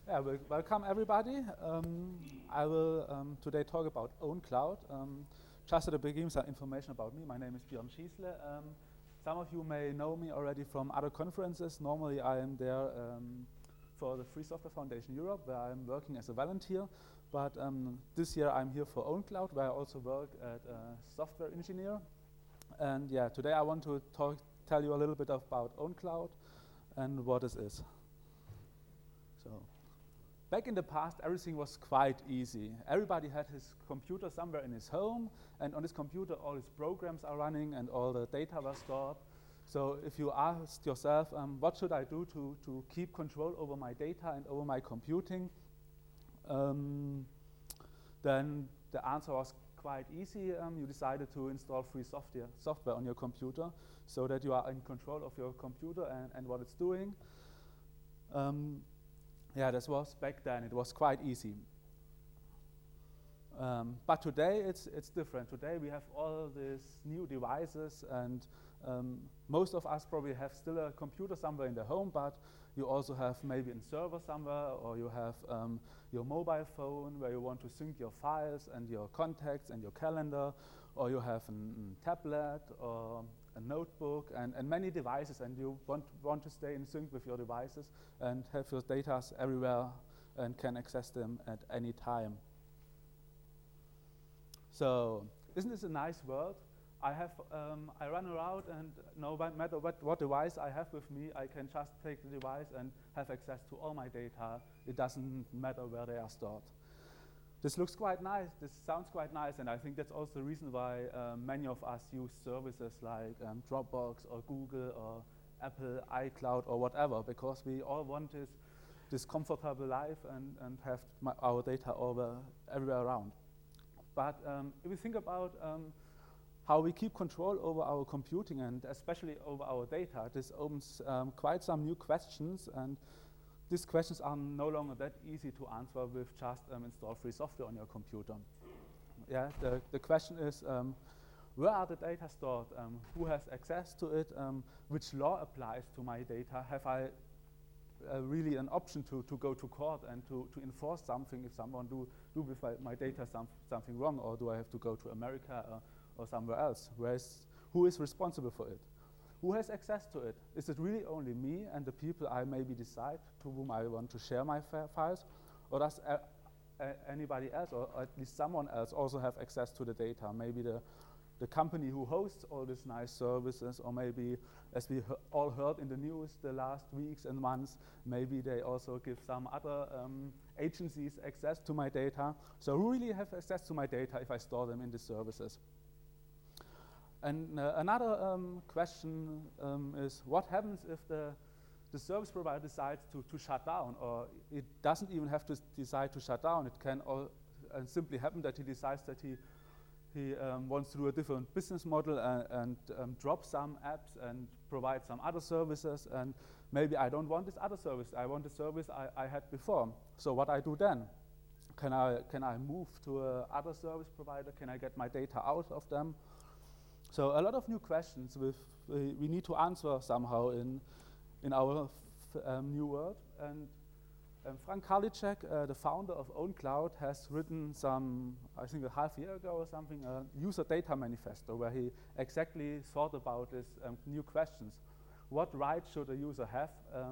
Yeah, welcome everybody. I will today talk about OwnCloud. Just at the beginning, some information about me. My name is Björn Schiesle. Some of you may know me already from other conferences. Normally, I am there for the Free Software Foundation Europe, where I'm working as a volunteer. But this year, I'm here for OwnCloud, where I also work as a software engineer. And yeah, today I want to tell you a little bit about OwnCloud and what this is. So. Back in the past, everything was quite easy. Everybody had his computer somewhere in his home, and on his computer, all his programs are running and all the data was stored. So if you ask yourself, what should I do to keep control over my data and over my computing, then the answer was quite easy. You decided to install free software on your computer so that you are in control of your computer and what it's doing. Yeah, this was back then. It was quite easy. But today it's different. Today we have all these new devices, and most of us probably have still a computer somewhere in the home, but you also have maybe a server somewhere, or you have your mobile phone where you want to sync your files and your contacts and your calendar, or you have a tablet or a notebook and many devices, and you want to stay in sync with your devices and have your data everywhere and can access them at any time. So isn't this a nice world? I run around, and no matter what device I have with me, I can just take the device and have access to all my data. It doesn't matter where they are stored. This looks quite nice, this sounds quite nice, and I think that's also the reason why many of us use services like Dropbox or Google or Apple, iCloud or whatever, because we all want this comfortable life and have our data everywhere around. But if we think about how we keep control over our computing and especially over our data, this opens quite some new questions, and these questions are no longer that easy to answer with just install free software on your computer. Yeah, the question is, where are the data stored? Who has access to it? Which law applies to my data? Have I really an option to go to court and to enforce something if someone do with my data something wrong, or do I have to go to America or somewhere else? Who is responsible for it? Who has access to it? Is it really only me and the people I maybe decide to whom I want to share my files? Or does anybody else, or at least someone else, also have access to the data? Maybe the company who hosts all these nice services, or maybe, as we all heard in the news the last weeks and months, maybe they also give some other agencies access to my data. So who really have access to my data if I store them in the services? And another question is, what happens if the service provider decides to shut down, or it doesn't even have to decide to shut down. It can simply happen that he decides that he wants to do a different business model and drop some apps and provide some other services, and maybe I don't want this other service. I want the service I had before. So what I do then? Can I move to other service provider? Can I get my data out of them? So a lot of new questions we need to answer somehow in our new world. And Frank Karlitschek, the founder of OwnCloud, has written I think a half year ago or something, a user data manifesto where he exactly thought about these new questions. What rights should a user have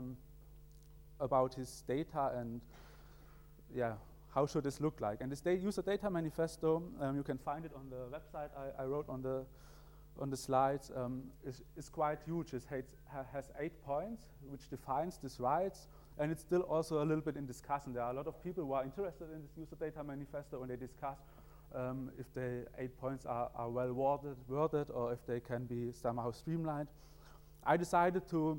about his data, and yeah, how should this look like? And this user data manifesto, you can find it on the website I wrote on the slides, is quite huge. It has 8 points, which defines these rights, and it's still also a little bit in discussion. There are a lot of people who are interested in this user data manifesto, and they discuss if the 8 points are well worded, or if they can be somehow streamlined. I decided to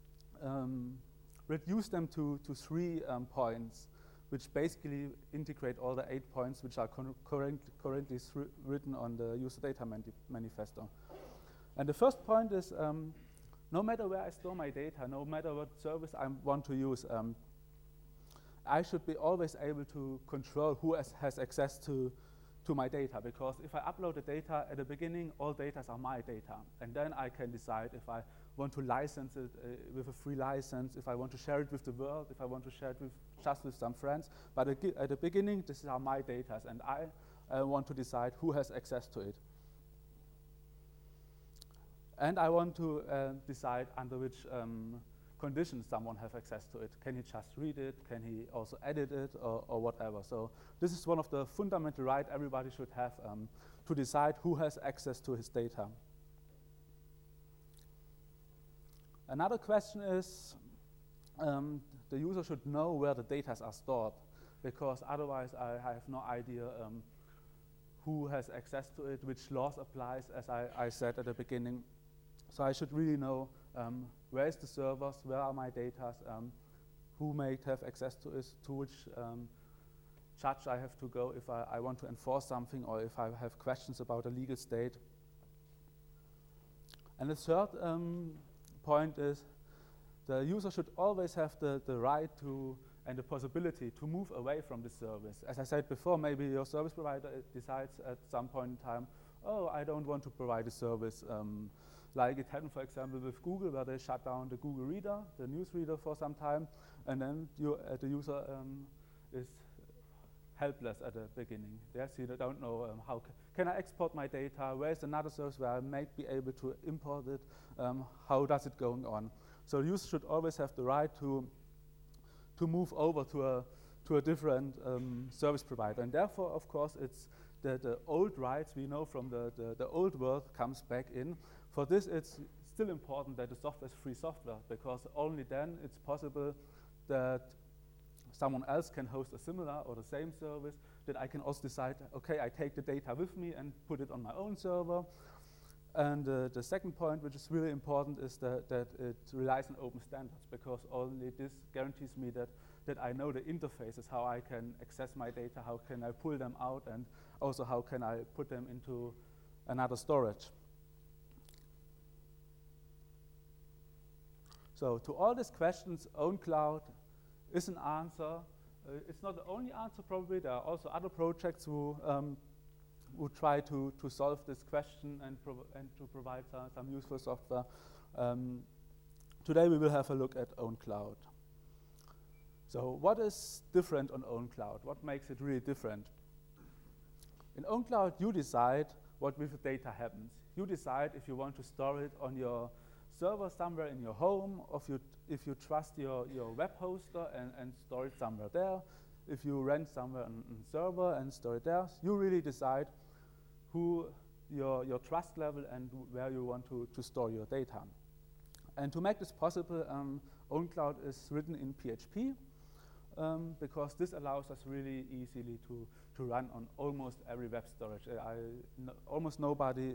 reduce them to 3 points, which basically integrate all the 8 points which are currently written on the user data manifesto. And the first point is, no matter where I store my data, no matter what service I want to use, I should be always able to control who has access to my data, because if I upload the data at the beginning, all data are my data, and then I can decide if I want to license it with a free license, if I want to share it with the world, if I want to share it with just with some friends. But at the beginning, this is how my data is, and I want to decide who has access to it. And I want to decide under which conditions someone has access to it. Can he just read it? Can he also edit it, or whatever? So this is one of the fundamental rights everybody should have to decide who has access to his data. Another question is, the user should know where the data are stored, because otherwise I have no idea who has access to it, which laws applies, as I said at the beginning. So I should really know where is the servers, where are my data, who may have access to it, to which judge I have to go if I want to enforce something, or if I have questions about a legal state. And the third point is the user should always have the right to and the possibility to move away from the service. As I said before, maybe your service provider decides at some point in time, oh, I don't want to provide a service. Like it happened, for example, with Google, where they shut down the Google Reader, the news reader, for some time, and then the user is helpless at the beginning. Yes, you don't know how can I export my data, where is another service where I might be able to import it, how does it going on. So the user should always have the right to move over to a different service provider. And therefore, of course, it's the old rights we know from the old world comes back in. For this, it's still important that the software is free software, because only then it's possible that someone else can host a similar or the same service, that I can also decide, okay, I take the data with me and put it on my own server. And the second point, which is really important, is that it relies on open standards, because only this guarantees me that I know the interfaces, how I can access my data, how can I pull them out, and also how can I put them into another storage. So to all these questions, OwnCloud is an answer. It's not the only answer, probably. There are also other projects who try to solve this question and to provide some useful software. Today we will have a look at OwnCloud. So what is different on OwnCloud? What makes it really different? In OwnCloud, you decide what with the data happens. You decide if you want to store it on your server somewhere in your home, or if you trust your web hoster and store it somewhere there, if you rent somewhere on server and store it there. You really decide who your trust level and where you want to store your data. And to make this possible, OwnCloud is written in PHP, because this allows us really easily to run on almost every web storage. Almost nobody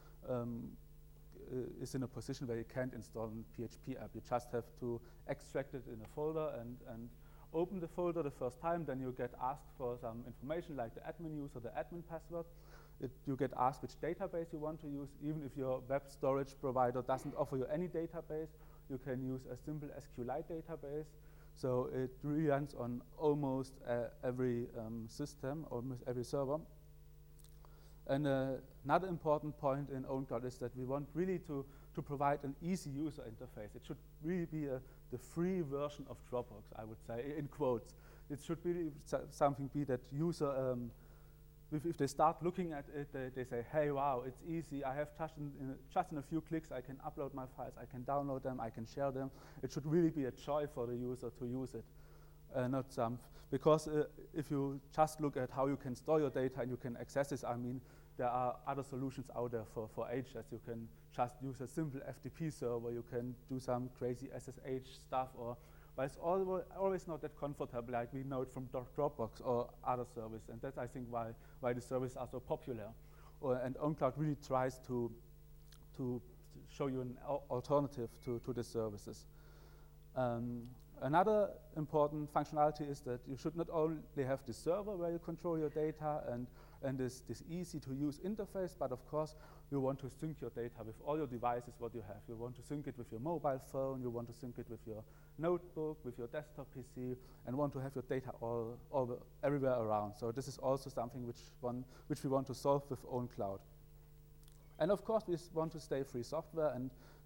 is in a position where you can't install a PHP app. You just have to extract it in a folder and open the folder the first time. Then you get asked for some information like the admin user, the admin password. You get asked which database you want to use. Even if your web storage provider doesn't offer you any database, you can use a simple SQLite database. So it really runs on almost every system, almost every server. And another important point in OwnCloud is that we want really to provide an easy user interface. It should really be the free version of Dropbox, I would say, in quotes. It should really something be that user, if they start looking at it, they say, hey, wow, it's easy. I have just in a few clicks, I can upload my files, I can download them, I can share them. It should really be a joy for the user to use it. Not some, because if you just look at how you can store your data and you can access this, I mean, there are other solutions out there for ages. You can just use a simple FTP server, you can do some crazy SSH stuff, but it's always not that comfortable like we know it from Dropbox or other services, and that's, I think, why the services are so popular. And OwnCloud really tries to show you an alternative to the services. Another important functionality is that you should not only have the server where you control your data and this easy-to-use interface, but of course you want to sync your data with all your devices what you have. You want to sync it with your mobile phone, you want to sync it with your notebook, with your desktop PC, and want to have your data everywhere around. So this is also something which we want to solve with OwnCloud. And of course we want to stay free software, and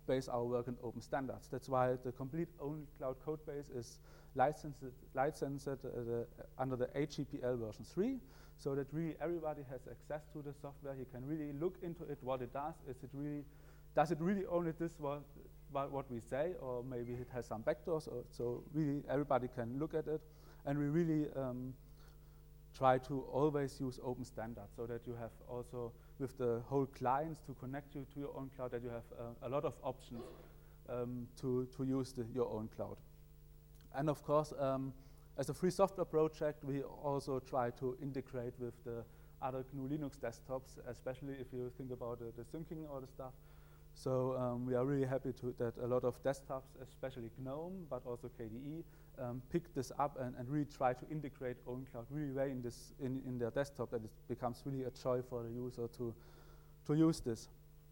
base our work on open standards. That's why the complete OwnCloud code base is licensed under the HGPL version 3, so that really everybody has access to the software. He can really look into it, what it does. Does it really only this what we say, or maybe it has some backdoors? So really everybody can look at it, and we really try to always use open standards, so that you have also with the whole clients to connect you to your own cloud, that you have a lot of options to use your own cloud. And of course, as a free software project, we also try to integrate with the other GNU Linux desktops, especially if you think about the syncing or the stuff. So we are really happy that a lot of desktops, especially GNOME, but also KDE, pick this up and really try to integrate OwnCloud really well in their desktop, that it becomes really a joy for the user to use this.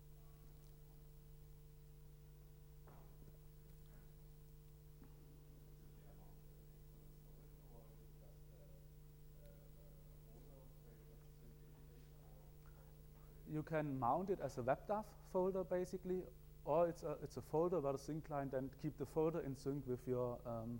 You can mount it as a WebDAV folder basically, or it's a folder where the sync client then keep the folder in sync with your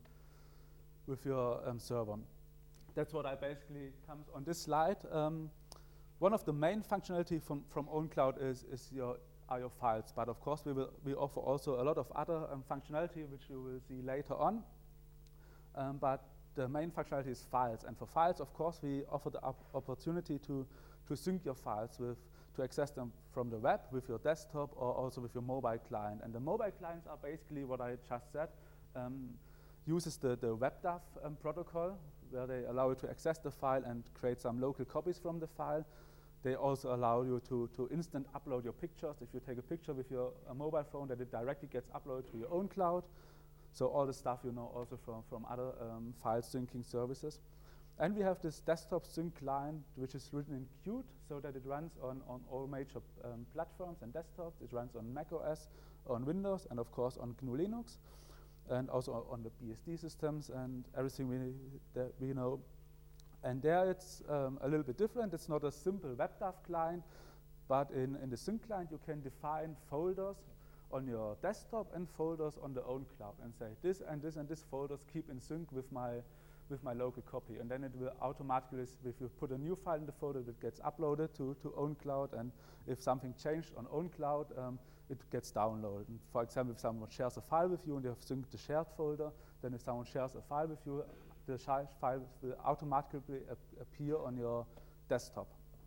server. That's what I basically comes on this slide. One of the main functionality from OwnCloud are your files, but of course we offer also a lot of other functionality which you will see later on. But the main functionality is files, and for files, of course, we offer the opportunity to sync your files to access them from the web with your desktop or also with your mobile client. And the mobile clients are basically what I just said, uses the WebDAV protocol, where they allow you to access the file and create some local copies from the file. They also allow you to instant upload your pictures. If you take a picture with your mobile phone, that it directly gets uploaded to your own cloud. So all the stuff you know also from other file syncing services. And we have this desktop sync client, which is written in Qt, so that it runs on all major platforms and desktops. It runs on macOS, on Windows, and of course on GNU Linux, and also on the BSD systems and everything we know. And there it's a little bit different. It's not a simple WebDAV client, but in the sync client you can define folders on your desktop and folders on the own cloud, and say this and this and this folders keep in sync with my local copy, and then it will automatically, if you put a new file in the folder, it gets uploaded to OwnCloud, and if something changed on OwnCloud, it gets downloaded. And for example, if someone shares a file with you and you have synced the shared folder, then if someone shares a file with you, the shared file will automatically appear on your desktop.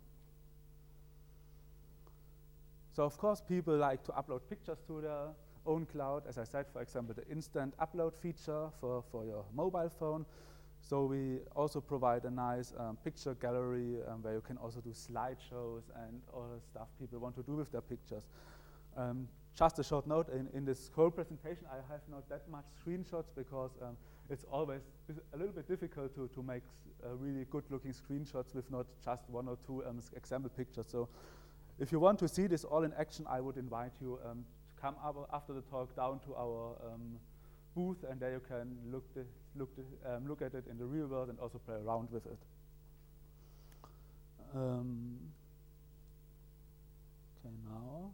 So of course, people like to upload pictures to their own cloud. As I said, for example, the instant upload feature for your mobile phone. So we also provide a nice picture gallery where you can also do slideshows and all the stuff people want to do with their pictures. Just a short note, in this whole presentation I have not that much screenshots because it's always a little bit difficult to make really good looking screenshots with not just one or two example pictures. So if you want to see this all in action, I would invite you to come up after the talk down to our booth, and there you can look at it in the real world and also play around with it. Okay, now.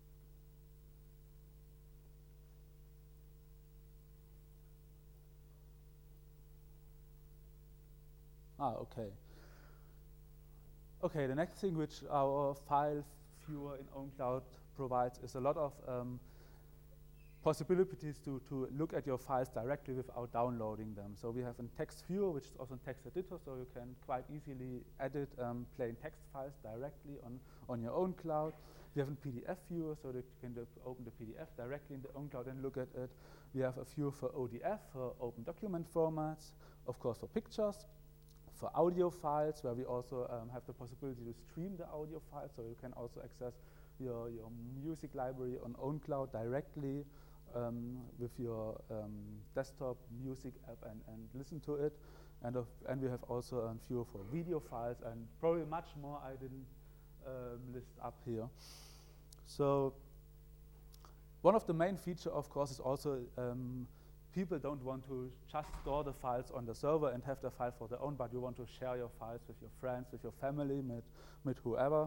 Okay. Okay, the next thing which our file viewer in OwnCloud provides is a lot of possibilities to look at your files directly without downloading them. So we have a text viewer, which is also a text editor, so you can quite easily edit plain text files directly on your own cloud. We have a PDF viewer, so that you can open the PDF directly in the own cloud and look at it. We have a viewer for ODF, for open document formats, of course for pictures, for audio files, where we also have the possibility to stream the audio files, so you can also access your music library on OwnCloud directly with your desktop music app and listen to it. And we have also a viewer for video files and probably much more I didn't list up here. So one of the main features, of course, is also people don't want to just store the files on the server and have the file for their own, but you want to share your files with your friends, with your family, with whoever.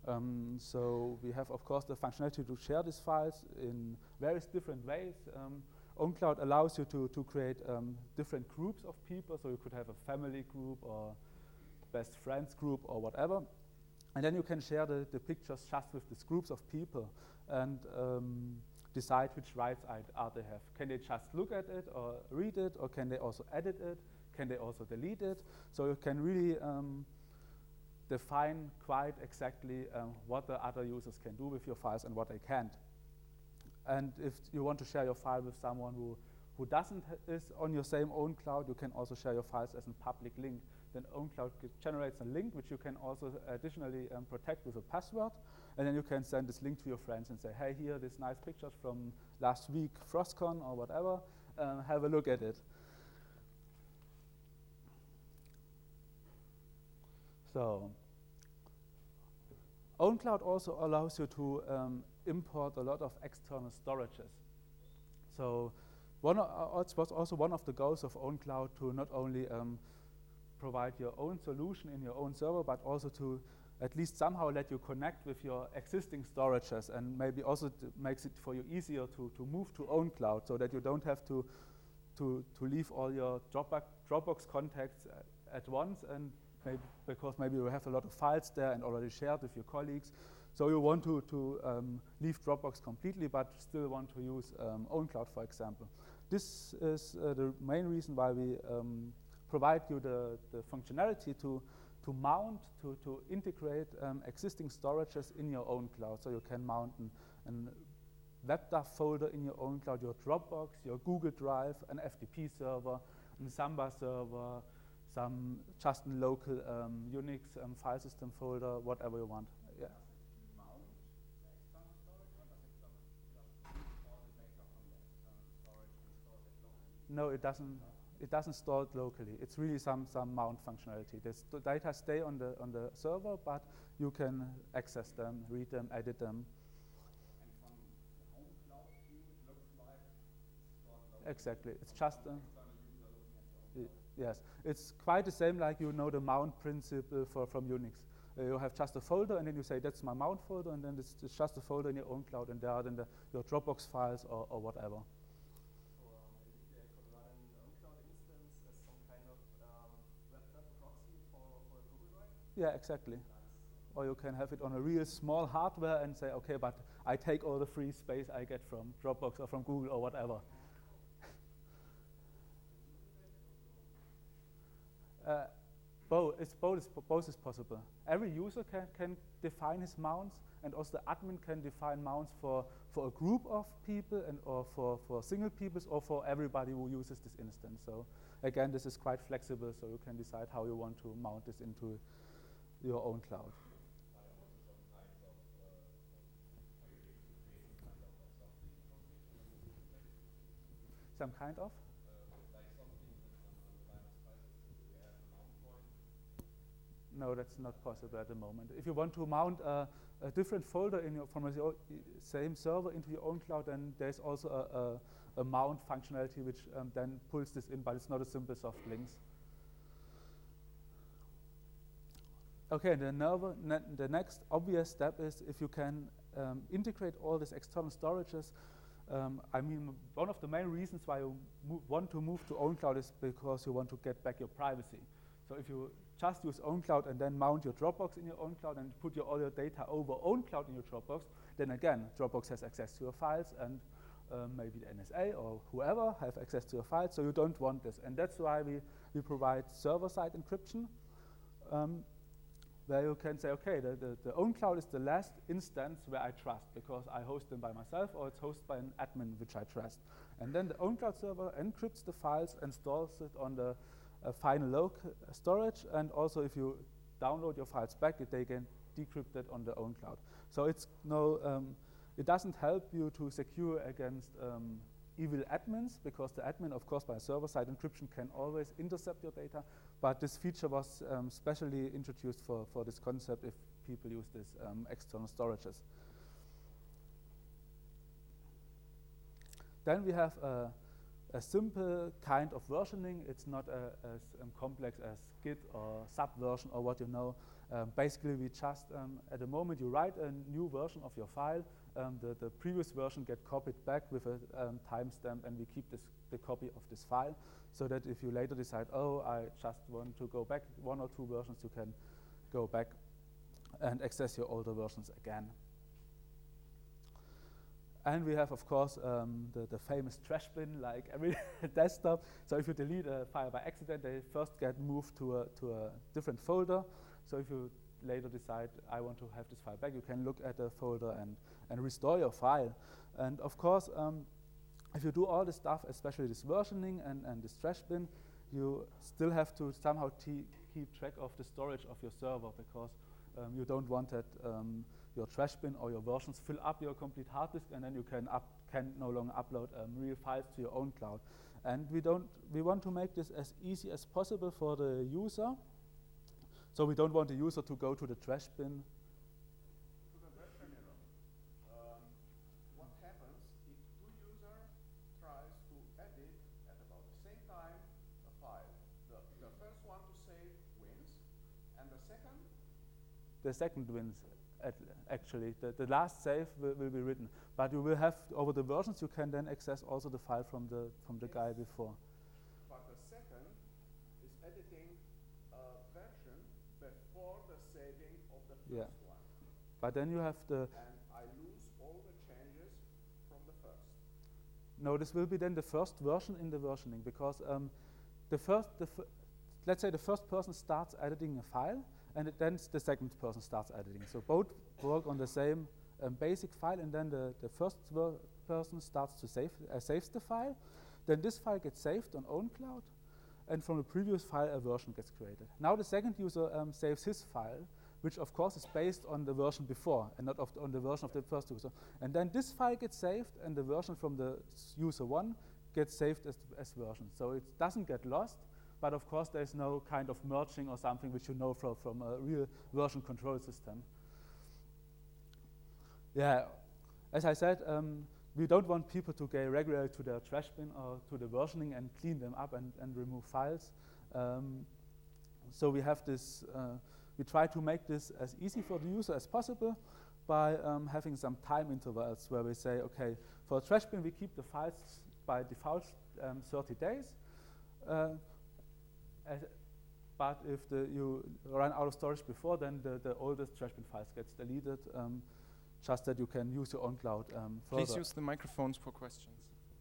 So we have, of course, the functionality to share these files in various different ways. OwnCloud allows you to create different groups of people, so you could have a family group or best friends group or whatever. And then you can share the pictures just with these groups of people and decide which rights are they have. Can they just look at it or read it, or can they also edit it? Can they also delete it? So you can really define quite exactly what the other users can do with your files and what they can't. And if you want to share your file with someone who doesn't is on your same OwnCloud, you can also share your files as a public link. Then OwnCloud generates a link which you can also additionally protect with a password. And then you can send this link to your friends and say, hey, here, these nice pictures from last week, Frostcon or whatever, have a look at it. So OwnCloud also allows you to import a lot of external storages. So it was also one of the goals of OwnCloud to not only provide your own solution in your own server, but also to at least somehow let you connect with your existing storages, and maybe also makes it for you easier to move to OwnCloud, so that you don't have to leave all your Dropbox contacts at once, and because maybe you have a lot of files there and already shared with your colleagues. So you want to leave Dropbox completely, but still want to use OwnCloud, for example. This is the main reason why we provide you the functionality to mount, to integrate existing storages in your OwnCloud. So you can mount an WebDAV folder in your OwnCloud, your Dropbox, your Google Drive, an FTP server, a Samba server, some just local Unix file system folder, whatever you want. Yeah. No, it doesn't. It doesn't store it locally. It's really some mount functionality. The data stay on the server, but you can access them, read them, edit them. And from the OwnCloud view, it looks like it's stored locally. Exactly. It's just user yes. It's quite the same like the mount principle from Unix. You have just a folder, and then you say that's my mount folder, and then it's just a folder in your OwnCloud, and there are then your Dropbox files or whatever. Yeah, exactly. Or you can have it on a real small hardware and say, okay, but I take all the free space I get from Dropbox or from Google or whatever. Both is possible. Every user can define his mounts, and also the admin can define mounts for a group of people or for single peoples or for everybody who uses this instance. So again, this is quite flexible, so you can decide how you want to mount this into your OwnCloud. Some kind of? No, that's not possible at the moment. If you want to mount a different folder from the same server into your OwnCloud, then there's also a mount functionality which then pulls this in, but it's not a simple soft links. Okay, the next obvious step is if you can integrate all these external storages. I mean, one of the main reasons why you want to move to OwnCloud is because you want to get back your privacy. So if you just use OwnCloud and then mount your Dropbox in your OwnCloud and put all your data over OwnCloud in your Dropbox, then again, Dropbox has access to your files, and maybe the NSA or whoever have access to your files, so you don't want this. And that's why we provide server-side encryption, where you can say, okay, the OwnCloud is the last instance where I trust, because I host them by myself or it's hosted by an admin which I trust. And then the OwnCloud server encrypts the files and stores it on the final local storage, and also if you download your files back, they get decrypted on the OwnCloud. So it's it doesn't help you to secure against evil admins, because the admin, of course, by server-side encryption can always intercept your data, but this feature was specially introduced for this concept if people use these external storages. Then we have a simple kind of versioning. It's not as complex as Git or Subversion or what you know. Basically, we just, at the moment you write a new version of your file, the previous version get copied back with a timestamp, and we keep the copy of this file, so that if you later decide, oh, I just want to go back 1 or 2 versions, you can go back and access your older versions again. And we have, of course, the famous trash bin, like every desktop. So if you delete a file by accident, they first get moved to a different folder. So if you later decide, I want to have this file back, you can look at the folder and restore your file. And of course, if you do all this stuff, especially this versioning and this trash bin, you still have to somehow keep track of the storage of your server, because you don't want that your trash bin or your versions fill up your complete hard disk, and then you can no longer upload real files to your own cloud. And we want to make this as easy as possible for the user. So we don't want the user to go to the trash bin. To the web terminal, what happens if 2 users tries to edit at about the same time a file? The first one to save wins, and the second? The second wins, actually. The last save will be written. But you will have, over the versions, you can then access also the file from the guy before. But the second is editing a version before the saving of the first one. But then you have And I lose all the changes from the first. No, this will be then the first version in the versioning, because let's say the first person starts editing a file, and then the second person starts editing. So both work on the same basic file, and then the first person starts to saves the file. Then this file gets saved on OwnCloud, and from the previous file a version gets created. Now the second user saves his file, which of course is based on the version before and not on the version of the first user. And then this file gets saved, and the version from the user 1 gets saved as version. So it doesn't get lost, but of course there's no kind of merging or something which you know from a real version control system. Yeah, as I said, we don't want people to go regularly to their trash bin or to the versioning and clean them up and remove files. So we have this, we try to make this as easy for the user as possible by having some time intervals where we say, okay, for a trash bin we keep the files by default 30 days. But if you run out of storage before, then the oldest trash bin files gets deleted, just that you can use your own cloud further. Please use the microphones for questions.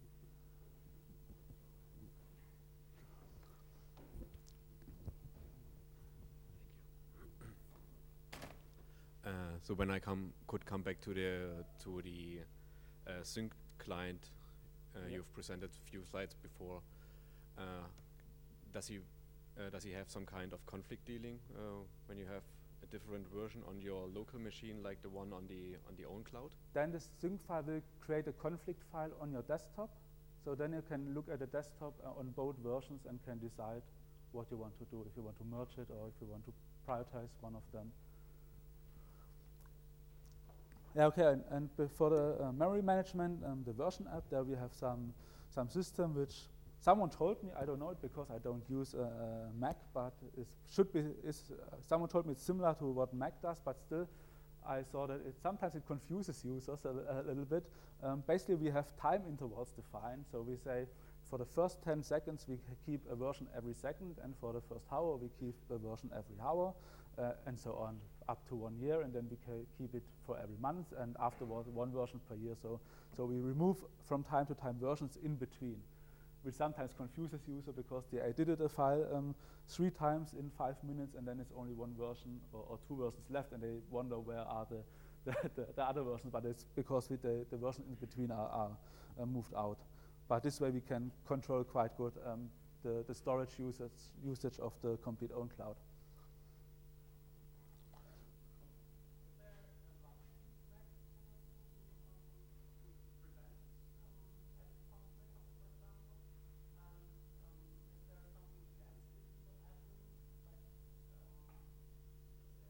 So when I could come back to the sync client, you've presented a few slides before. Does he have some kind of conflict dealing when you have a different version on your local machine, like the one on the OwnCloud? Then the sync file will create a conflict file on your desktop. So then you can look at the desktop on both versions and can decide what you want to do, if you want to merge it or if you want to prioritize one of them. Yeah, okay, and for the memory management, the version app, there we have some system which someone told me, I don't know it because I don't use a Mac, but someone told me it's similar to what Mac does, but still I saw that sometimes it confuses users a little bit. Basically we have time intervals defined, so we say for the first 10 seconds we keep a version every second, and for the first hour we keep a version every hour, and so on, up to 1 year, and then we keep it for every month, and afterwards 1 version per year. So we remove from time to time versions in between, which sometimes confuses user because they edited a file 3 times in 5 minutes, and then it's only 1 version or 2 versions left, and they wonder where are the other versions, but it's because the versions in between are moved out. But this way we can control quite good the storage usage of the complete OwnCloud.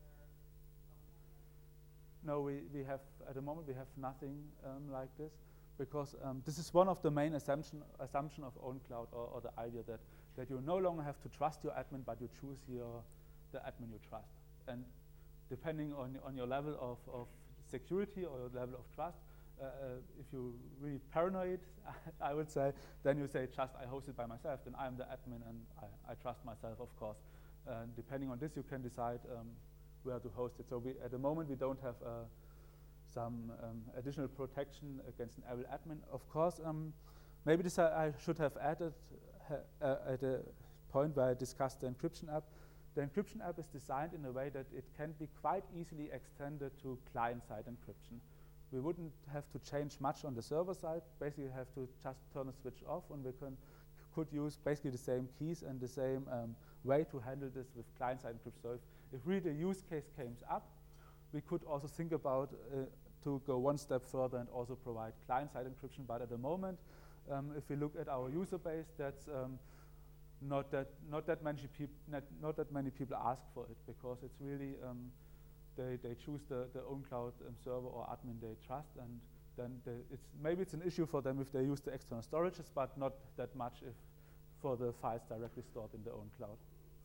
No, we have, at the moment we have nothing like this, because this is one of the main assumption of OwnCloud, or the idea that you no longer have to trust your admin, but you choose the admin you trust. And depending on your level of security or your level of trust, if you're really paranoid, I would say, then you say, just I host it by myself, then I'm the admin and I trust myself, of course. Depending on this, you can decide where to host it. So at the moment, we don't have some additional protection against an evil admin. Of course, maybe this I should have added at a point where I discussed the encryption app. The encryption app is designed in a way that it can be quite easily extended to client-side encryption. We wouldn't have to change much on the server side. Basically, have to just turn a switch off, and we could use basically the same keys and the same way to handle this with client-side encryption. So if really the use case came up, we could also think about to go one step further and also provide client-side encryption. But at the moment, if we look at our user base, that's not that many people ask for it, because it's really they choose the OwnCloud server or admin they trust, and then maybe it's an issue for them if they use the external storages, but not that much if for the files directly stored in the OwnCloud.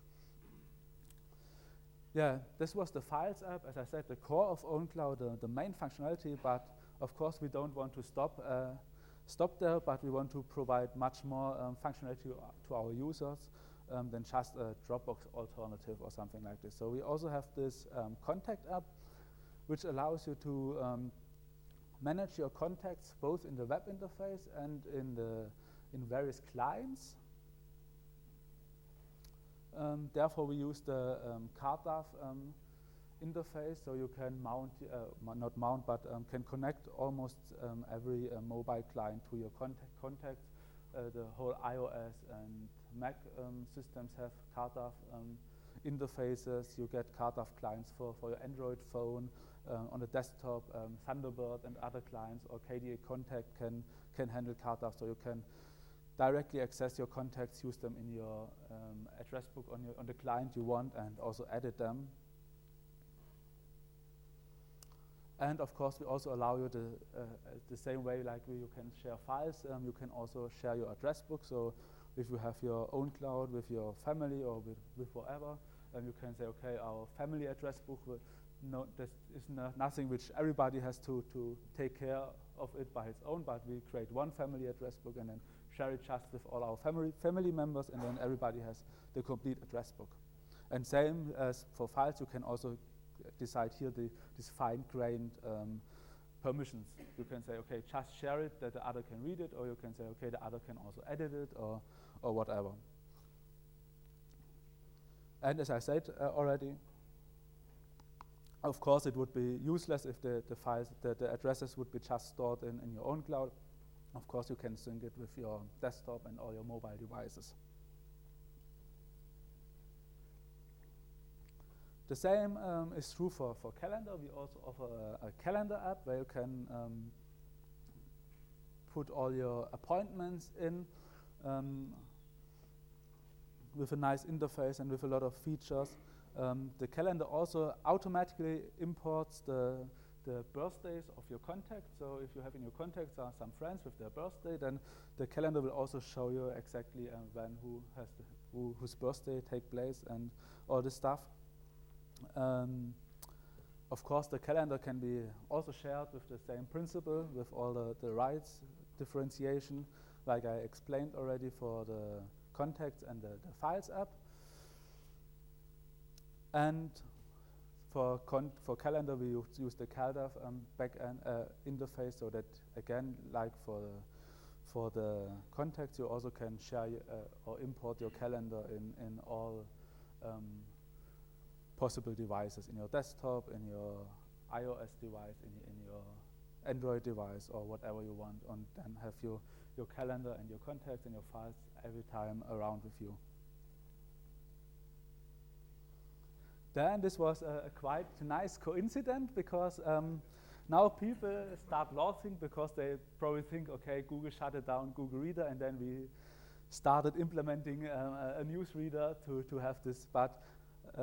Yeah, this was the Files app. As I said, the core of OwnCloud, the main functionality, but of course we don't want to stop there, but we want to provide much more functionality to our users than just a Dropbox alternative or something like this. So we also have this contact app, which allows you to manage your contacts both in the web interface and in various clients. Therefore, we use the CardDAV interface, so you can mount, not mount, but can connect almost every mobile client to your contacts. The whole iOS and Mac systems have CardDAV interfaces. You get CardDAV clients for your Android phone. On the desktop, Thunderbird and other clients, or KDE Contact can handle CardDAV, so you can directly access your contacts, use them in your address book on the client you want, and also edit them. And of course, we also allow you the same way like you can share files, you can also share your address book. So if you have your own cloud with your family or with whatever, you can say, okay, our family address book, this is nothing which everybody has to take care of it by its own, but we create one family address book and then share it just with all our family members, and then everybody has the complete address book. And same as for files, you can also decide here these fine-grained permissions. You can say, okay, just share it that the other can read it, or you can say, okay, the other can also edit it, or whatever. And as I said already, of course, it would be useless if the files, the addresses would be just stored in your own cloud. Of course, you can sync it with your desktop and all your mobile devices. The same is true for calendar. We also offer a calendar app where you can put all your appointments in with a nice interface and with a lot of features. The calendar also automatically imports the birthdays of your contacts. So if you have in your contacts some friends with their birthday, then the calendar will also show you exactly when whose birthday take place and all this stuff. Of course, the calendar can be also shared with the same principle, with all the rights differentiation, like I explained already for the contacts and the files app. And for calendar, we use the CalDAV backend interface, so that again, like for the contacts, you also can share or import your calendar in all possible devices, in your desktop, in your iOS device, in your Android device, or whatever you want, and then have your calendar and your contacts and your files every time around with you. Then this was a quite nice coincidence, because now people start laughing because they probably think, okay, Google shut it down, Google Reader, and then we started implementing a newsreader to have this. But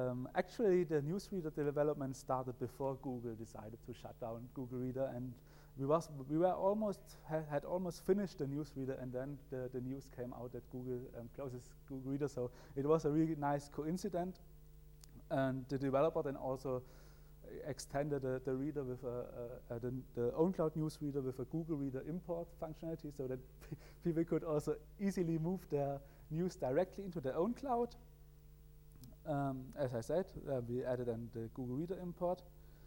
actually, the newsreader development started before Google decided to shut down Google Reader, and we were almost had almost finished the newsreader, and then the news came out that Google closes Google Reader. So it was a really nice coincidence, and the developer then also extended the reader with the OwnCloud newsreader with a Google Reader import functionality, so that people could also easily move their news directly into their own cloud. As I said, we added then the Google Reader import.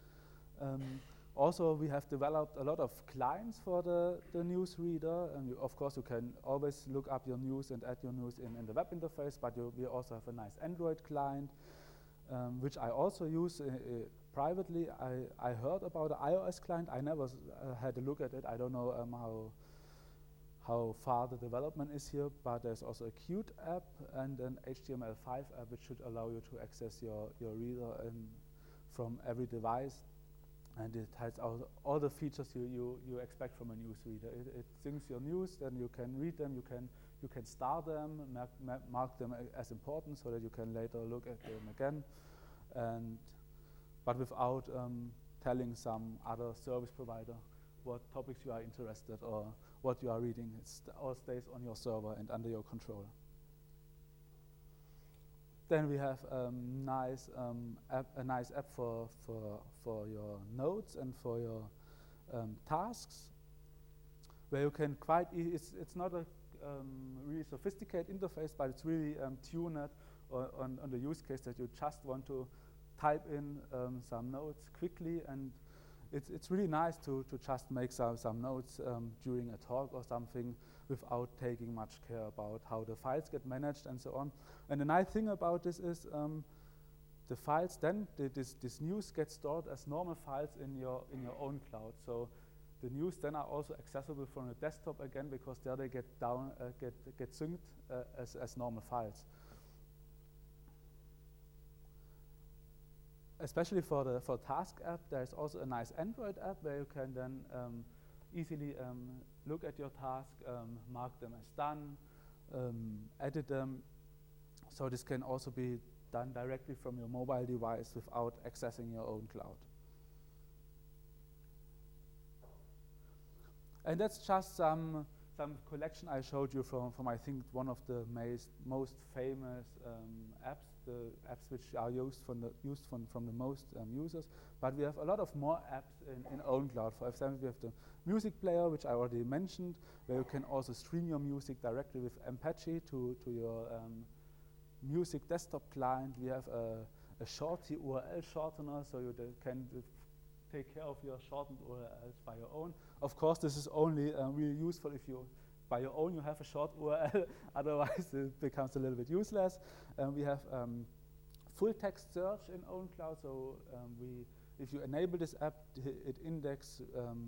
Also, we have developed a lot of clients for the newsreader, and of course you can always look up your news and add your news in the web interface, but we also have a nice Android client, which I also use privately. I heard about the iOS client. I never had a look at it. I don't know how far the development is here, but there's also a Qt app and an HTML5 app, which should allow you to access your reader from every device. And it has all the features you expect from a newsreader. It syncs your news, then you can read them, you can star them, mark them as important, so that you can later look at them again, but without telling some other service provider what topics you are interested or what you are reading. It all stays on your server and under your control. Then we have a nice app for your notes and for your tasks, where you can it's not a really sophisticated interface, but it's really tuned on the use case that you just want to type in some notes quickly, and it's really nice to just make some notes during a talk or something without taking much care about how the files get managed and so on. And the nice thing about this is the files then, this news gets stored as normal files in your own cloud. So the news then are also accessible from the desktop again, because there they get synced as normal files. Especially for the task app, there's also a nice Android app where you can then easily look at your task, mark them as done, edit them. So this can also be done directly from your mobile device without accessing your own cloud. And that's just some collection I showed you from I think one of the most famous apps, the apps which are used from the most users. But we have a lot of more apps in OwnCloud. For example, we have the music player, which I already mentioned, where you can also stream your music directly with Apache to your music desktop client. We have a shorty URL shortener, so you can take care of your shortened URLs by your own. Of course, this is only really useful if you, by your own, you have a short URL. Otherwise, it becomes a little bit useless. We have full text search in OwnCloud. So if you enable this app, it indexes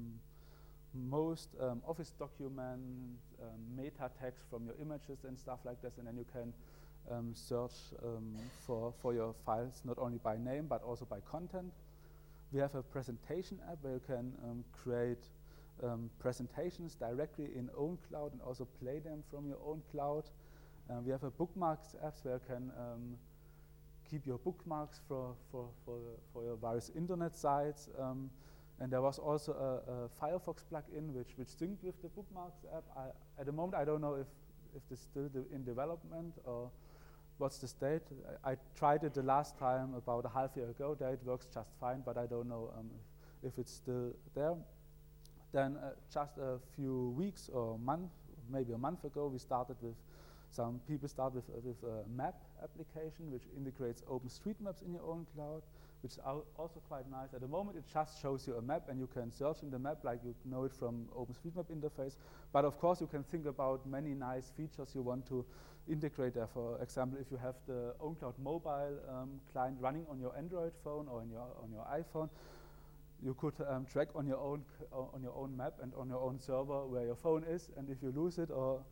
most Office documents, meta text from your images and stuff like this, and then you can search for your files not only by name but also by content. We have a presentation app where you can create presentations directly in OwnCloud and also play them from your own cloud. We have a bookmarks apps where you can keep your bookmarks for your various internet sites. And there was also a Firefox plugin which synced with the bookmarks app. At the moment, I don't know if this is still in development or what's the state. I tried it the last time about a half year ago. There it works just fine, but I don't know if it's still there. Then just a few weeks or maybe a month ago, we started with some people start with a map application which integrates OpenStreetMaps in your own cloud, which is also quite nice. At the moment, it just shows you a map, and you can search in the map like you know it from OpenStreetMap interface. But of course, you can think about many nice features you want to integrate there. For example, if you have the OwnCloud mobile client running on your Android phone or on your iPhone, you could track on your own map and on your own server where your phone is, and if you lose it or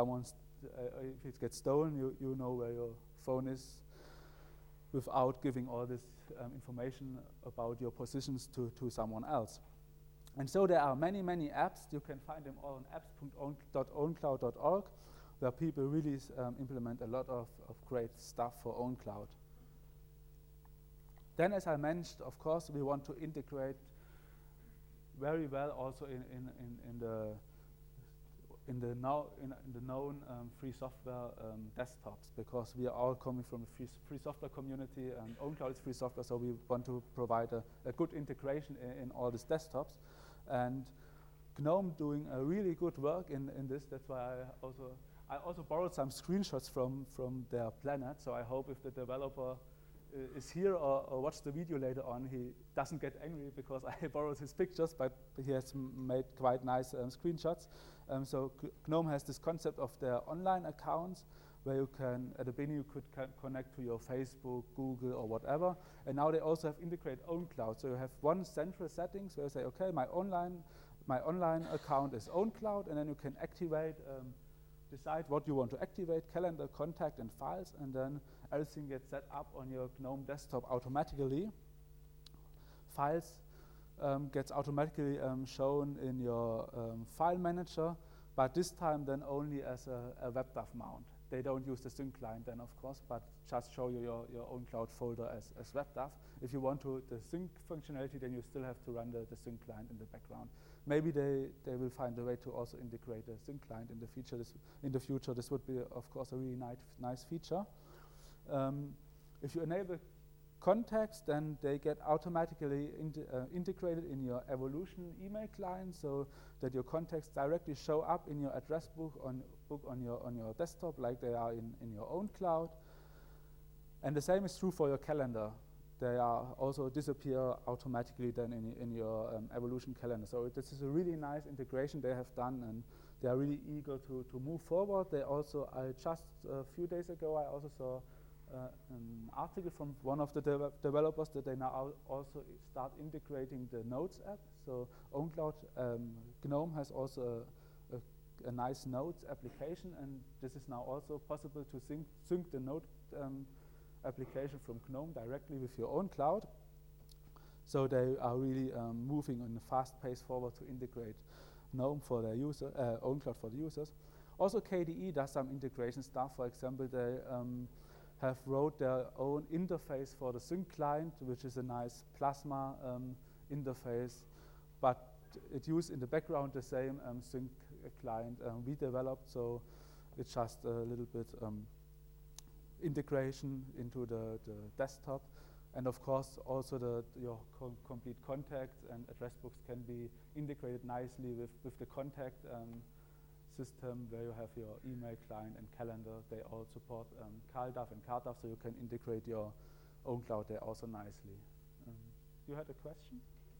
if it gets stolen, you know where your phone is without giving all this information about your positions to someone else. And so there are many apps. You can find them all on apps.owncloud.org, where people really implement a lot of great stuff for OwnCloud. Then, as I mentioned, of course, we want to integrate very well also in the known free software desktops, because we are all coming from a free software community, and OwnCloud is free software, so we want to provide a good integration in all these desktops. And GNOME doing a really good work in this. That's why I also borrowed some screenshots from their planet. So I hope if the developer is here or watch the video later on, he doesn't get angry because I borrowed his pictures, but he has made quite nice screenshots. So GNOME has this concept of their online accounts, where you can, at the beginning, you could connect to your Facebook, Google, or whatever. And now they also have integrated OwnCloud. So you have one central settings where you say, okay, my online account is OwnCloud, and then you can activate, decide what you want to activate, calendar, contact, and files, and then everything gets set up on your GNOME desktop automatically. Files gets automatically shown in your file manager, but this time then only as a WebDAV mount. They don't use the sync client then, of course, but just show you your OwnCloud folder as WebDAV. If you want the sync functionality, then you still have to run the sync client in the background. Maybe they will find a way to also integrate the sync client in the future. This would be, of course, a really nice feature. If you enable contacts, then they get automatically integrated in your Evolution email client, so that your contacts directly show up in your address book on your desktop, like they are in your own cloud. And the same is true for your calendar. They are also disappear automatically then in your Evolution calendar. So this is a really nice integration they have done, and they are really eager to move forward. They also, just a few days ago, I also saw an article from one of the developers that they now also start integrating the Notes app. So OwnCloud GNOME has also a nice Notes application, and this is now also possible to sync the Note application from GNOME directly with your own cloud. So they are really moving on a fast pace forward to integrate GNOME for their user, OwnCloud for the users. Also KDE does some integration stuff. For example, they have wrote their own interface for the sync client, which is a nice Plasma interface, but it used in the background the same sync client we developed, so it's just a little bit integration into the desktop. And of course, also your complete contacts and address books can be integrated nicely with the contact system, where you have your email client and calendar. They all support CalDAV and CardDAV, so you can integrate your own cloud there also nicely. You had a question?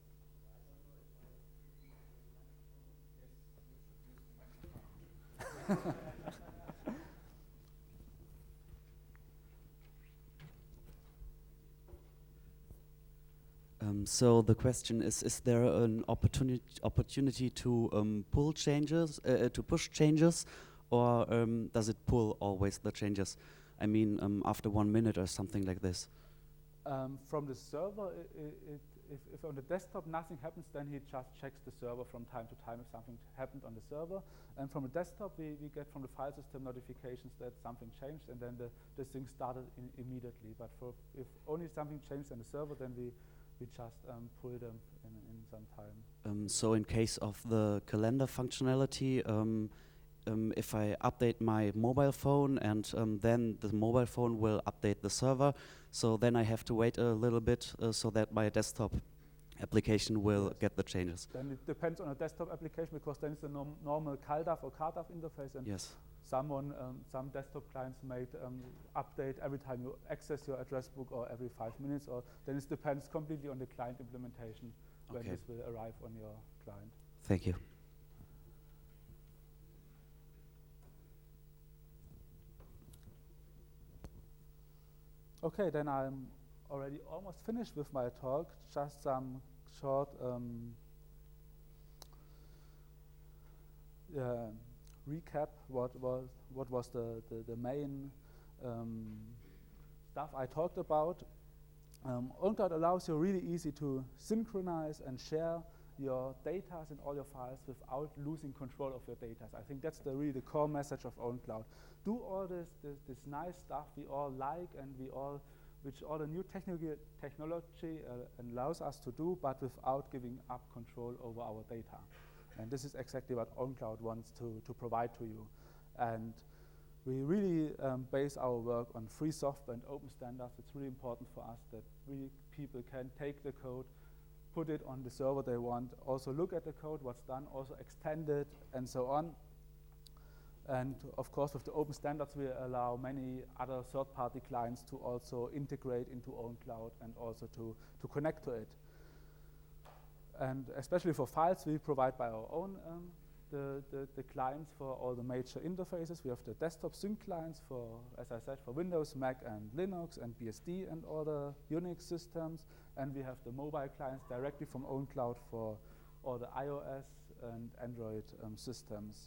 So the question is there an opportunity to pull changes, to push changes, or does it pull always the changes? I mean, after 1 minute or something like this. From the server, if on the desktop nothing happens, then he just checks the server from time to time if something happened on the server. And from the desktop, we get from the file system notifications that something changed, and then the thing started immediately. But if only something changed on the server, then we just pull them in some time. So in case of the calendar functionality, if I update my mobile phone and then the mobile phone will update the server, so then I have to wait a little bit so that my desktop application will get the changes. Then it depends on a desktop application, because then it's a normal CalDAV or CardDAV interface, and yes. Some desktop clients may update every time you access your address book or every 5 minutes, or then it depends completely on the client implementation when this will arrive on your client. Thank you. Okay, then I'm already almost finished with my talk. Just some short recap. What was the main stuff I talked about. OwnCloud allows you really easy to synchronize and share your data in all your files without losing control of your data. I think that's really the core message of OwnCloud. Do all this nice stuff we all like and we all which all the new technology allows us to do, but without giving up control over our data. And this is exactly what OwnCloud wants to provide to you. And we really base our work on free software and open standards. It's really important for us that really people can take the code, put it on the server they want, also look at the code, what's done, also extend it, and so on. And of course, with the open standards, we allow many other third-party clients to also integrate into OwnCloud and also to connect to it. And especially for files, we provide by our own the clients for all the major interfaces. We have the desktop sync clients for, as I said, for Windows, Mac, and Linux, and BSD, and all the Unix systems. And we have the mobile clients directly from OwnCloud for all the iOS and Android systems.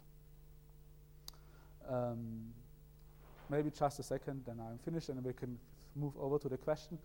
Maybe just a second, then I'm finished, and we can move over to the question.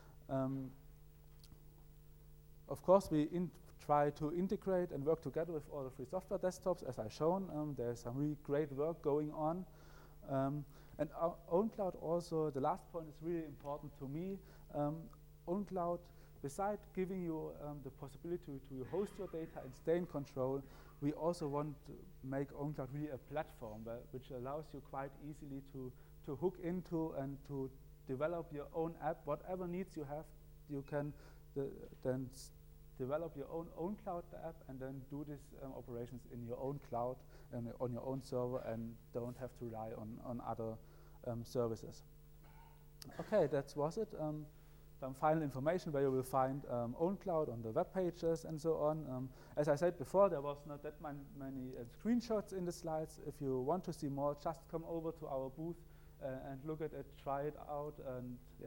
Of course, we try to integrate and work together with all the free software desktops, as I've shown. There's some really great work going on. And OwnCloud also, the last point is really important to me. OwnCloud, besides giving you the possibility to host your data and stay in control, we also want to make OwnCloud really a platform which allows you quite easily to hook into and to develop your own app. Whatever needs you have, you can then develop your own OwnCloud app and then do these operations in your own cloud and on your own server, and don't have to rely on other services. Okay, that was it. Some final information where you will find OwnCloud on the web pages and so on. As I said before, there was not that many screenshots in the slides. If you want to see more, just come over to our booth and look at it, try it out, and yeah.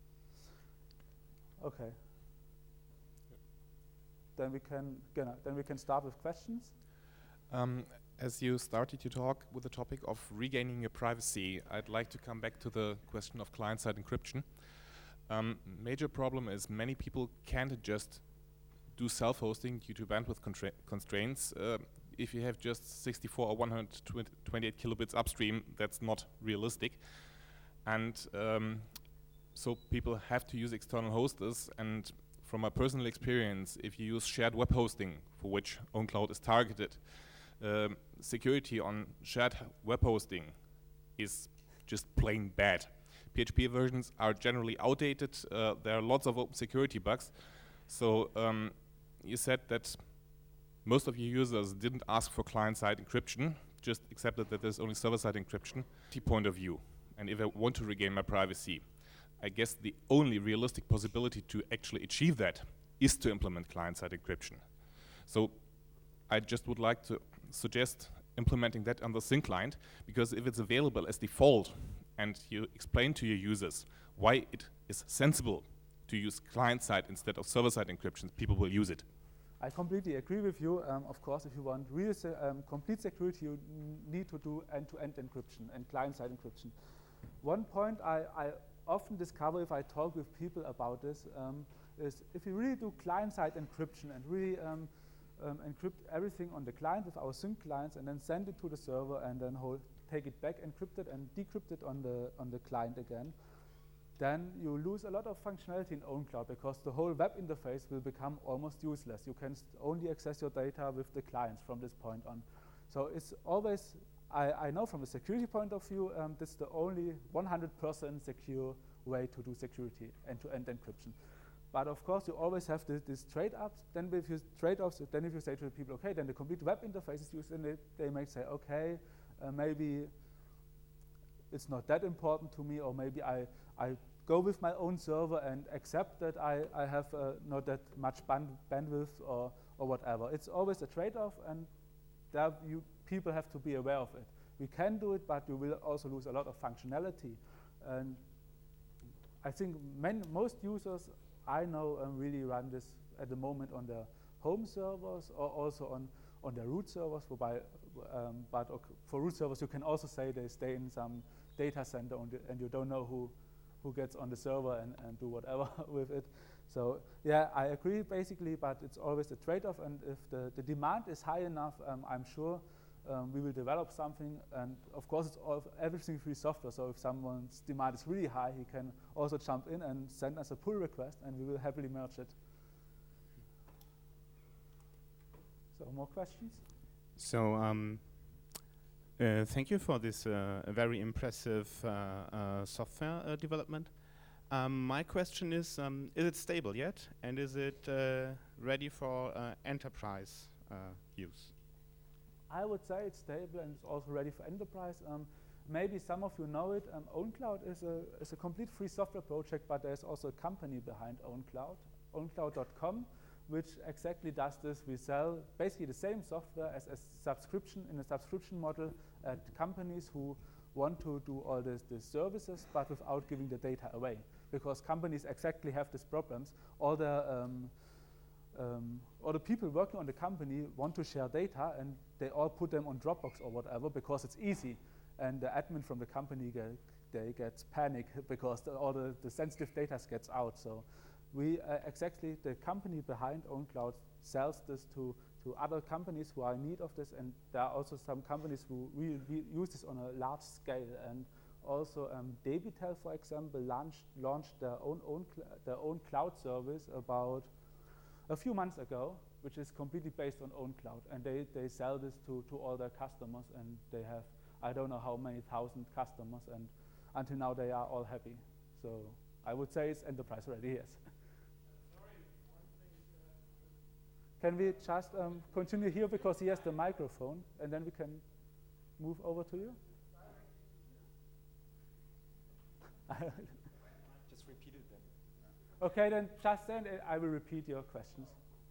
Okay. Then we can start with questions. As you started to talk with the topic of regaining your privacy, I'd like to come back to the question of client-side encryption. Major problem is many people can't just do self-hosting due to bandwidth constraints. If you have just 64 or 128 kilobits upstream, that's not realistic. And so people have to use external hosters. And from my personal experience, if you use shared web hosting, for which OwnCloud is targeted, security on shared web hosting is just plain bad. PHP versions are generally outdated. There are lots of open security bugs. So you said that most of your users didn't ask for client-side encryption, just accepted that there's only server-side encryption. Point of view, and if I want to regain my privacy, I guess the only realistic possibility to actually achieve that is to implement client-side encryption. So I just would like to suggest implementing that on the Sync client, because if it's available as default, and you explain to your users why it is sensible to use client-side instead of server-side encryption, people will use it. I completely agree with you. Of course, if you want real complete security, you need to do end-to-end encryption and client-side encryption. One point I often discover if I talk with people about this is if you really do client-side encryption and really encrypt everything on the client with our Sync clients and then send it to the server and then take it back encrypted and decrypted on the client again, then you lose a lot of functionality in OwnCloud because the whole web interface will become almost useless. You can only access your data with the clients from this point on. So it's always, I know from a security point of view, this is the only 100% secure way to do security, end-to-end encryption. But of course, you always have these trade-offs. Then if you then if you say to the people, okay, then the complete web interface is used, then they may say, okay, maybe it's not that important to me, or maybe I go with my own server and accept that I have not that much bandwidth or whatever. It's always a trade-off, and people have to be aware of it. We can do it, but we will also lose a lot of functionality. And I think most users I know really run this at the moment on their home servers or also on their root servers. But for root servers, you can also say they stay in some data center and you don't know who gets on the server and do whatever with it. So yeah, I agree basically, but it's always a trade-off. And if the demand is high enough, I'm sure we will develop something, and of course it's everything free software, so if someone's demand is really high, he can also jump in and send us a pull request, and we will happily merge it. So more questions? So thank you for this very impressive software development. My question is it stable yet? And is it ready for enterprise use? I would say it's stable and it's also ready for enterprise. Maybe some of you know it. OwnCloud is a complete free software project, but there's also a company behind OwnCloud, OwnCloud.com, which exactly does this. We sell basically the same software as a subscription in a subscription model at companies who want to do all the services, but without giving the data away. Because companies exactly have these problems. All the people working on the company want to share data, and they all put them on Dropbox or whatever because it's easy. And the admin from the company gets panic because all the sensitive data gets out. So we exactly, the company behind OwnCloud sells this to other companies who are in need of this, and there are also some companies who really use this on a large scale. And also Debitel, for example, launched their own cloud service about a few months ago, which is completely based on OwnCloud, and they sell this to all their customers, and they have, I don't know how many thousand customers, and until now they are all happy. So I would say it's enterprise ready, yes. Can we just continue here because he has the microphone, and then we can move over to you? Just repeat it then. Okay, then just then I will repeat your questions.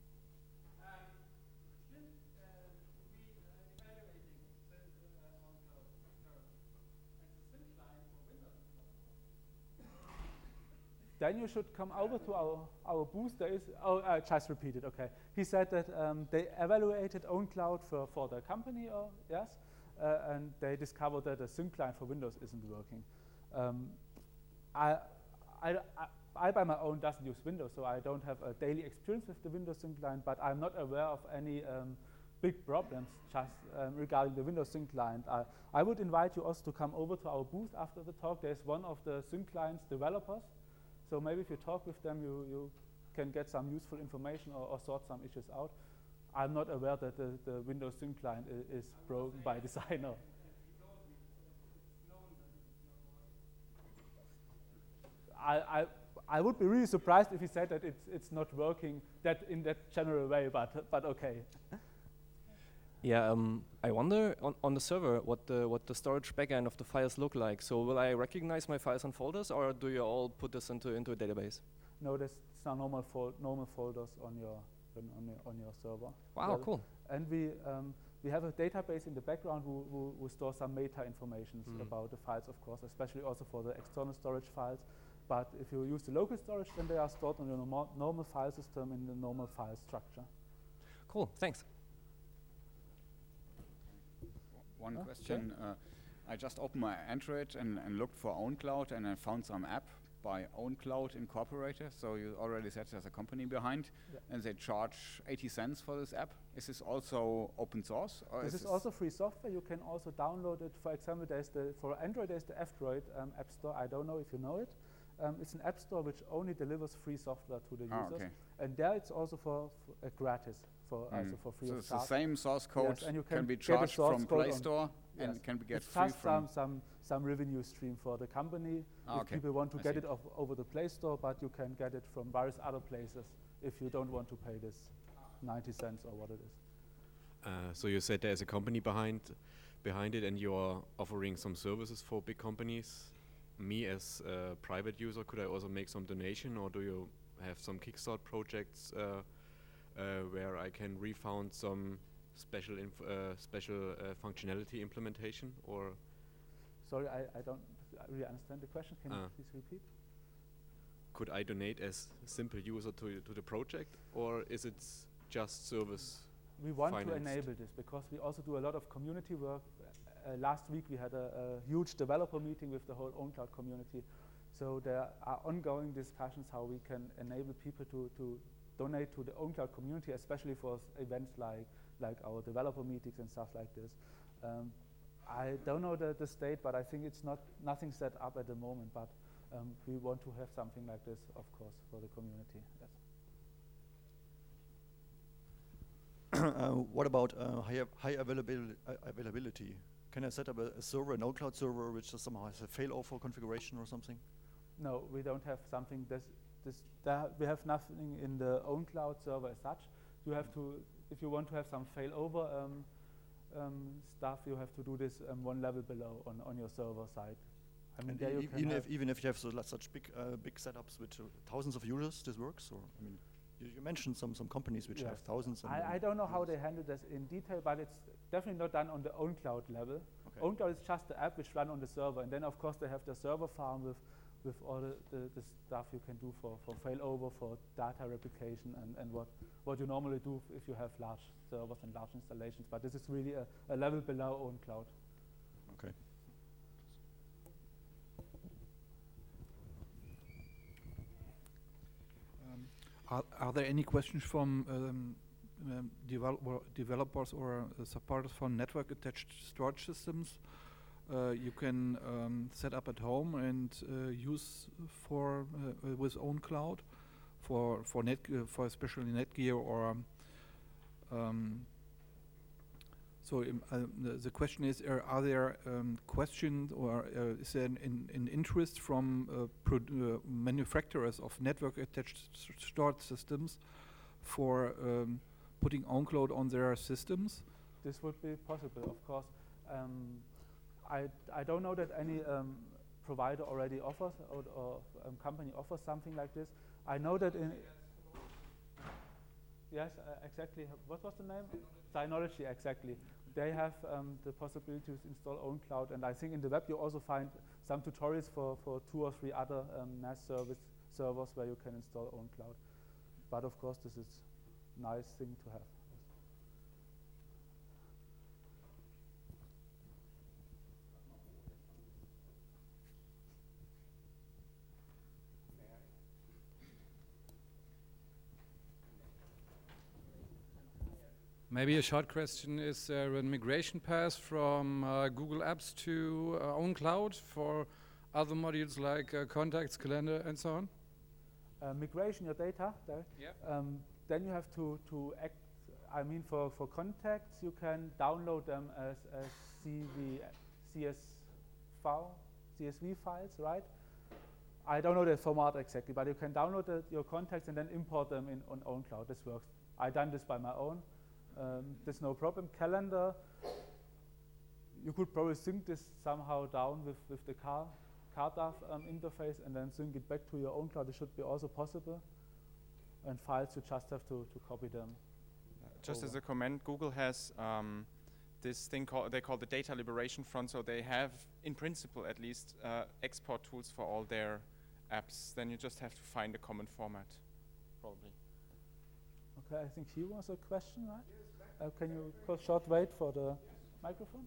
Then you should come over to our booth. There is, I just repeated, okay. He said that they evaluated OwnCloud for their company, yes, and they discovered that the sync client for Windows isn't working. I by my own doesn't use Windows, so I don't have a daily experience with the Windows sync client, but I'm not aware of any big problems just regarding the Windows sync client. I would invite you also to come over to our booth after the talk. There's one of the sync client's developers. So maybe if you talk with them, you can get some useful information or sort some issues out. I'm not aware that the Windows sync client is broken by designer. I would be really surprised if he said that it's not working in that general way, but okay. Yeah, I wonder on the server what the storage backend of the files look like. So will I recognize my files and folders, or do you all put this into a database? No, there's some normal folders on your server. Wow, well, cool. And we have a database in the background who stores some meta information about the files, of course, especially also for the external storage files. But if you use the local storage, then they are stored on your normal file system in the normal file structure. Cool, thanks. One question. I just opened my Android and looked for OwnCloud, and I found some app by OwnCloud Incorporated. So you already said there's a company behind, and they charge 80 cents for this app. Is this also open source? Or this is also free software. You can also download it. For example, for Android, there's the F-Droid app store. I don't know if you know it. It's an app store which only delivers free software to the users. Okay. And there it's also for gratis, also for free of charge. So it's the same source code, yes, and you can be charged from Play Store and can be get free from... some revenue stream for the company. If people want to get it over the Play Store, but you can get it from various other places if you don't want to pay this 90 cents or what it is. So you said there's a company behind it, and you're offering some services for big companies. Me as a private user, could I also make some donation, or do you have some Kickstart projects where I can refound some special functionality implementation? Or sorry, I don't really understand the question. Can you please repeat? Could I donate as a simple user to the project, or is it just service? We want to enable this because we also do a lot of community work. Last week we had a huge developer meeting with the whole OwnCloud community. So there are ongoing discussions how we can enable people to donate to the OwnCloud community, especially for events like our developer meetings and stuff like this. I don't know the state, but I think it's nothing set up at the moment. But we want to have something like this, of course, for the community. Yes. What about high availability? Can I set up a server, an OwnCloud server, which somehow has a failover configuration or something? No, we don't have something. We have nothing in the OwnCloud server as such. You have to, if you want to have some failover stuff, you have to do this one level below on your server side. I mean, there you can even if you have such big setups with thousands of users, this works. Or I mean, you mentioned some companies which have thousands. I don't know how they handle this in detail, but it's definitely not done on the OwnCloud level. Okay. OwnCloud is just the app which run on the server, and then of course they have the server farm with all the stuff you can do for failover, for data replication, and what you normally do if you have large servers and large installations. But this is really a level below OwnCloud. Okay. Are there any questions from developers or supporters for network-attached storage systems you can set up at home and use with OwnCloud for especially Netgear or the question is: are there questions or is there an interest from manufacturers of network-attached storage systems for putting OwnCloud on their systems? This would be possible, of course. I don't know that any provider already offers or company offers something like this. I know that in yes, exactly. What was the name? Synology, exactly. They have the possibility to install OwnCloud, and I think in the web you also find some tutorials for 2 or 3 other NAS servers where you can install OwnCloud. But of course, this is a nice thing to have. Maybe a short question: is there a migration path from Google Apps to OwnCloud for other modules like contacts, calendar, and so on? Migration your data there. Yeah. Then you have to act. I mean, for contacts, you can download them as CSV files, right? I don't know the format exactly, but you can download your contacts and then import them on OwnCloud. This works. I've done this by my own. There's no problem. Calendar, you could probably sync this somehow down with the CardDAV interface and then sync it back to your OwnCloud. It should be also possible. And files, you just have to copy them. Just as a comment, Google has this thing they call the data liberation front. So they have, in principle at least, export tools for all their apps. Then you just have to find a common format, probably. Okay, I think here was a question, right? Can you call short wait for the microphone?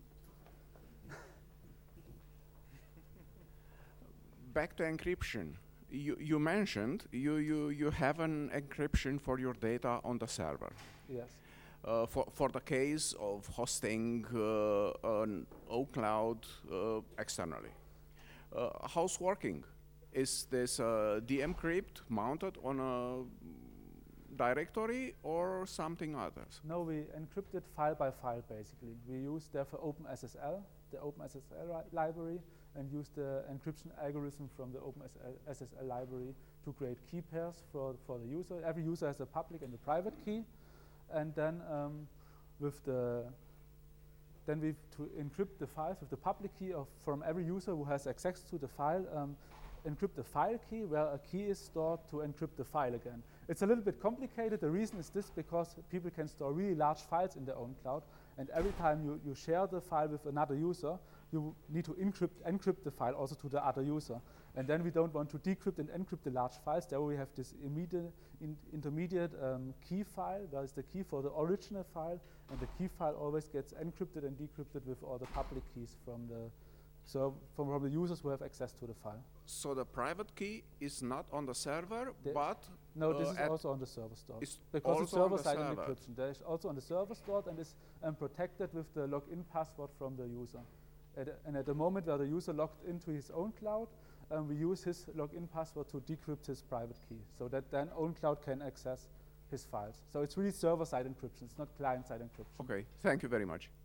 Back to encryption. You mentioned you have an encryption for your data on the server. Yes. For the case of hosting an OwnCloud externally. How's working? Is this de-encrypt mounted on a directory or something else? No, we encrypt it file by file, basically. We use therefore OpenSSL, the OpenSSL library, and use the encryption algorithm from the OpenSSL library to create key pairs for the user. Every user has a public and a private key, and then we to encrypt the files with the public key from every user who has access to the file. Encrypt the file key where a key is stored to encrypt the file again. It's a little bit complicated. The reason is this because people can store really large files in their own cloud, and every time you share the file with another user, you need to encrypt the file also to the other user. And then we don't want to decrypt and encrypt the large files. There we have this intermediate key file. That is the key for the original file, and the key file always gets encrypted and decrypted with all the public keys from the So from the users who have access to the file. So the private key is not on the server, The- but No, this is at also on the server stored. it's Because it's also on the server-side server. encryption. There is also on the server stored and is protected with the login password from the user. And at the moment where the user logged into his own cloud, we use his login password to decrypt his private key, so that then OwnCloud can access his files. So it's really server-side encryption. It's not client-side encryption. Okay, thank you very much.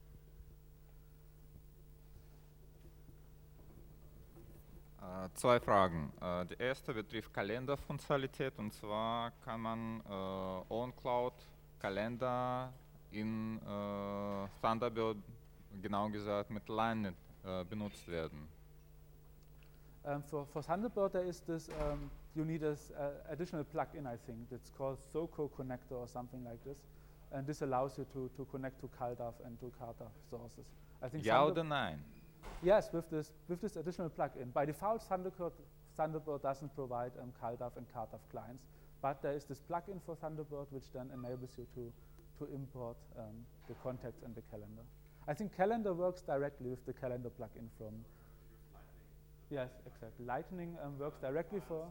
Zwei Fragen. Die erste betrifft Kalenderfunktionalität, und zwar kann man OwnCloud Kalender in Thunderbird, genau gesagt mit Line benutzt werden. For Thunderbird, there is this, you need this additional plugin, I think. It's called SOCO Connector or something like this. And this allows you to connect to CalDAV and to CarDAV sources. I think Ja oder nein? Yes, with this additional plugin. By default, Thunderbird doesn't provide CalDAV and CarDAV clients, but there is this plugin for Thunderbird which then enables you to import the contacts and the calendar. I think Calendar works directly with the Calendar plugin from. Yes, exactly. Lightning works directly for.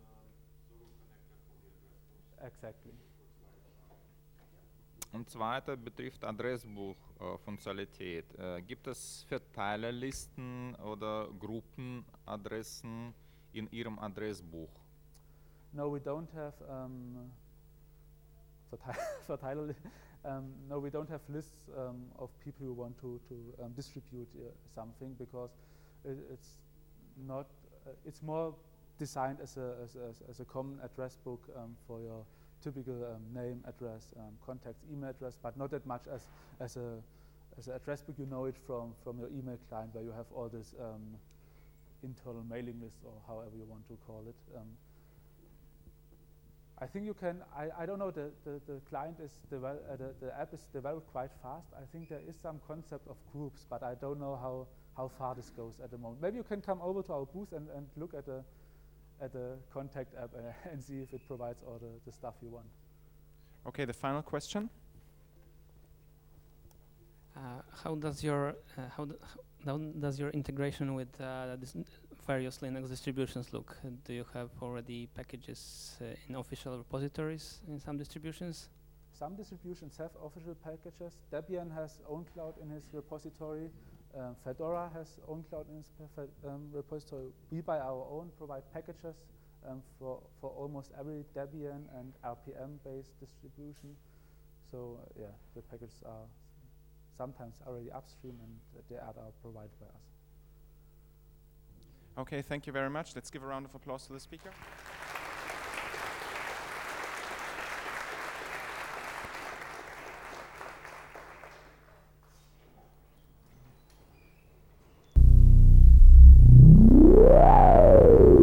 Exactly. Und zweiter betrifft Adressbuch-Funktionalität. Gibt es Verteilerlisten oder Gruppenadressen in Ihrem Adressbuch? No, we don't have no, we don't have lists of people who want to distribute something, because it's not. It's more designed as a common address book for your typical name, address, contacts, email address, but not that much as an address book. You know it from your email client, where you have all this internal mailing list, or however you want to call it. I think you can. I don't know. The client is the app is developed quite fast. I think there is some concept of groups, but I don't know how far this goes at the moment. Maybe you can come over to our booth and look at the contact app and see if it provides all the stuff you want. Okay, the final question. How does your integration with various Linux distributions look? Do you have already packages in official repositories in some distributions? Some distributions have official packages. Debian has OwnCloud in his repository. Fedora has OwnCloud in its repository. We, by our own, provide packages for almost every Debian and RPM-based distribution. So yeah, the packages are sometimes already upstream, and they are provided by us. Okay, thank you very much. Let's give a round of applause to the speaker.